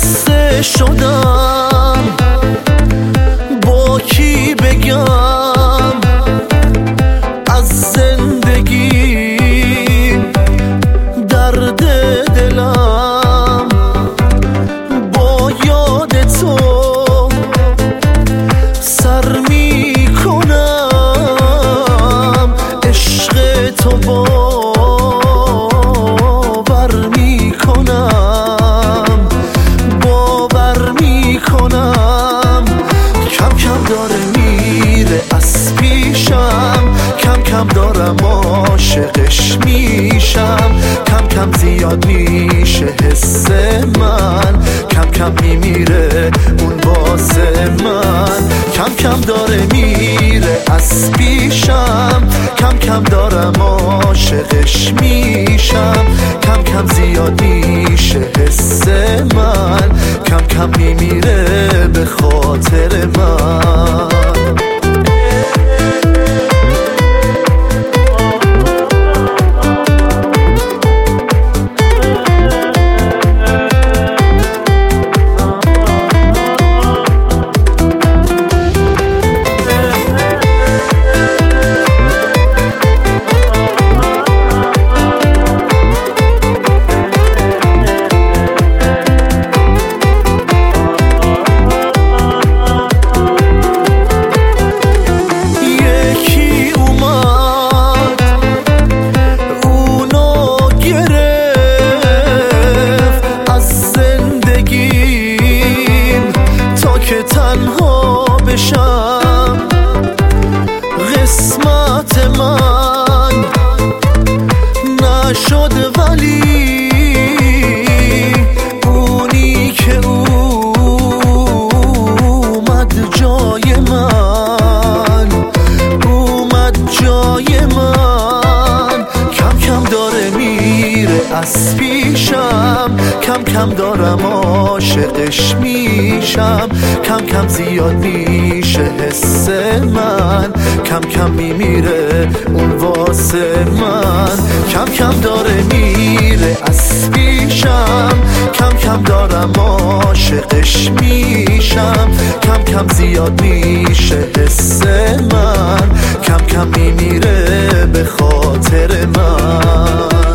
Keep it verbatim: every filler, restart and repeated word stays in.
خسته شدم، با کی بگم از زندگی درد دلم؟ با یاد تو سر می کنم، عشق تو باور می کنم، باور می کنم. کم کم داره میره از پیشم، کم کم دارم عاشقش میشم، کم کم زیاد میشه حس من، کم کم میمیره اون واسه من. کم کم داره میره از پیشم، کم کم دارم عاشقش میشم، کم کم زیاد میشه حس من، کم کم میمیره به خاطر من. تنها بشم قسمت من نشد، ولی اونی که اومد جای من، اومد جای من. کم کم داره میره از پیشم، کم کم دارم عاشقش میشم، کم کم زیاد میشه حس من، کم کم میمیره اون واسه من. کم کم داره میره از پیشم، کم کم دارم عاشقش میشم، کم کم زیاد میشه حس من، کم کم میمیره به خاطر من.